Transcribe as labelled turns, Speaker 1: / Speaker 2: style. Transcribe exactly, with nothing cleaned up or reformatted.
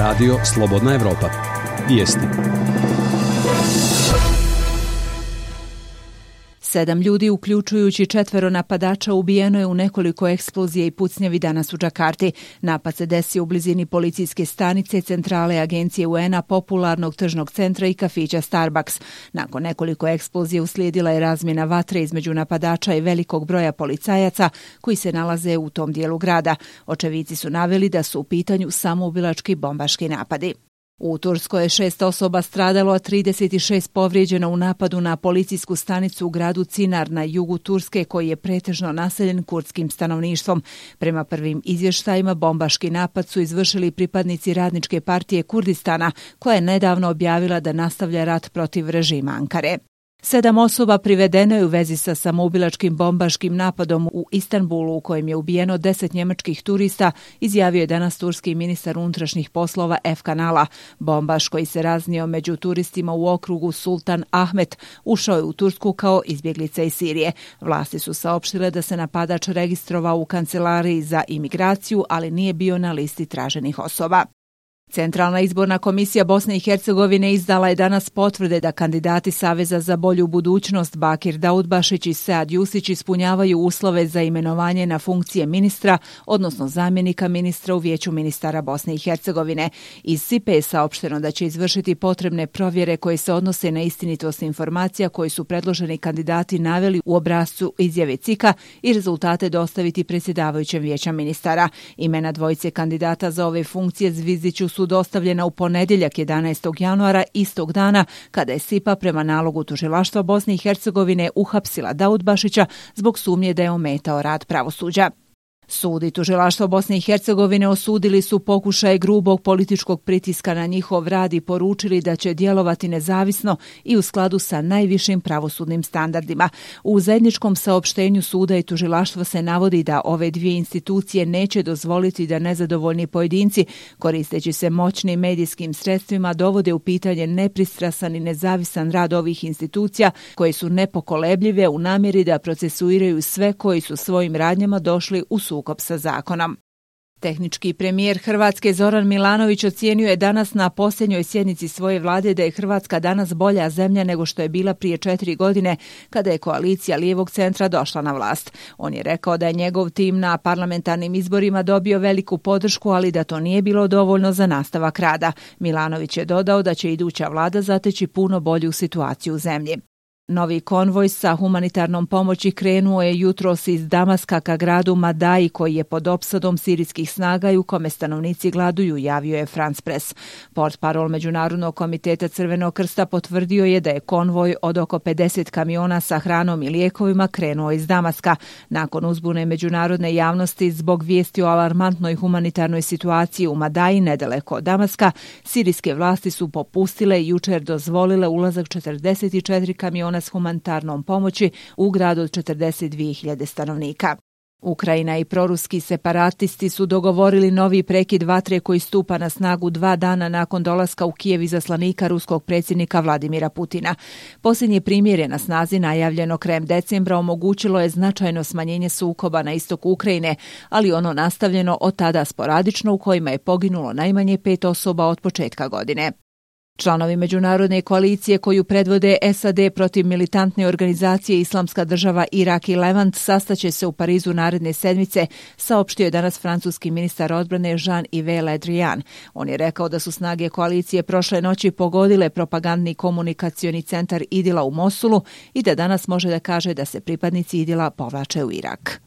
Speaker 1: Radio Slobodna Evropa. Vijesti.
Speaker 2: Sedam ljudi, uključujući četvero napadača, ubijeno je u nekoliko eksplozija i pucnjavi danas u Džakarti. Napad se desio u blizini policijske stanice, centrale agencije U N a, popularnog tržnog centra i kafića Starbucks. Nakon nekoliko eksplozija uslijedila je razmjena vatre između napadača i velikog broja policajaca koji se nalaze u tom dijelu grada. Očevici su naveli da su u pitanju samoubilački bombaški napadi. U Turskoj je šest osoba stradalo, a trideset šest povrijeđeno u napadu na policijsku stanicu u gradu Cinar na jugu Turske, koji je pretežno naseljen kurdskim stanovništvom. Prema prvim izvještajima, bombaški napad su izvršili pripadnici Radničke partije Kurdistana, koja je nedavno objavila da nastavlja rat protiv režima Ankare. Sedam osoba privedeno je u vezi sa samoubilačkim bombaškim napadom u Istanbulu, u kojem je ubijeno deset njemačkih turista, izjavio je danas turski ministar unutrašnjih poslova Efkan Ala. Bombaš, koji se raznio među turistima u okrugu Sultan Ahmet, ušao je u Tursku kao izbjeglica iz Sirije. Vlasti su saopštile da se napadač registrovao u kancelariji za imigraciju, ali nije bio na listi traženih osoba. Centralna izborna komisija Bosne i Hercegovine izdala je danas potvrde da kandidati Saveza za bolju budućnost Bakir Daudbašić i Sead Jusić ispunjavaju uslove za imenovanje na funkcije ministra, odnosno zamjenika ministra u Vijeću ministara Bosne i Hercegovine. Iz S I P E je saopšteno da će izvršiti potrebne provjere koje se odnose na istinitost informacija koji su predloženi kandidati naveli u obrascu izjave C I K-a i rezultate dostaviti predsjedavajućem Vijeća ministara. Imena dvojice kandidata za ove funkcije Zvizdiću su dostavljena u ponedjeljak jedanaestog januara, istog dana kada je S I P A prema nalogu tužilaštva Bosne i Hercegovine uhapsila Daudbašića zbog sumnje da je ometao rad pravosuđa. Sud i tužilaštvo Bosne i Hercegovine osudili su pokušaj grubog političkog pritiska na njihov rad i poručili da će djelovati nezavisno i u skladu sa najvišim pravosudnim standardima. U zajedničkom saopštenju suda i tužilaštva se navodi da ove dvije institucije neće dozvoliti da nezadovoljni pojedinci, koristeći se moćnim medijskim sredstvima, dovode u pitanje nepristrasan i nezavisan rad ovih institucija koje su nepokolebljive u namjeri da procesuiraju sve koji su svojim radnjama došli u sukob sa zakonom. Tehnički premijer Hrvatske Zoran Milanović ocijenio je danas na posljednjoj sjednici svoje vlade da je Hrvatska danas bolja zemlja nego što je bila prije četiri godine kada je koalicija lijevog centra došla na vlast. On je rekao da je njegov tim na parlamentarnim izborima dobio veliku podršku, ali da to nije bilo dovoljno za nastavak rada. Milanović je dodao da će iduća vlada zateći puno bolju situaciju u zemlji. Novi konvoj sa humanitarnom pomoći krenuo je jutros iz Damaska ka gradu Madaji, koji je pod opsadom sirijskih snaga i u kome stanovnici gladuju, javio je France Press. Portparol Međunarodnog komiteta Crvenog krsta potvrdio je da je konvoj od oko pedeset kamiona sa hranom i lijekovima krenuo iz Damaska. Nakon uzbune međunarodne javnosti zbog vijesti o alarmantnoj humanitarnoj situaciji u Madaji, nedaleko od Damaska, sirijske vlasti su popustile i jučer dozvolile ulazak četrdeset četiri kamiona s humanitarnom pomoći u gradu od četrdeset dvije hiljade stanovnika. Ukrajina i proruski separatisti su dogovorili novi prekid vatre koji stupa na snagu dva dana nakon dolaska u Kijev izaslanika ruskog predsjednika Vladimira Putina. Posljednje primirje na snazi, najavljeno krajem decembra, omogućilo je značajno smanjenje sukoba na istoku Ukrajine, ali ono nastavljeno od tada sporadično, u kojima je poginulo najmanje pet osoba od početka godine. Članovi međunarodne koalicije koju predvode S A D protiv militantne organizacije Islamska država Irak i Levant sastaće se u Parizu naredne sedmice, saopštio je danas francuski ministar odbrane Jean-Yves Le Drian. On je rekao da su snage koalicije prošle noći pogodile propagandni komunikacioni centar Idila u Mosulu i da danas može da kaže da se pripadnici Idila povlače u Irak.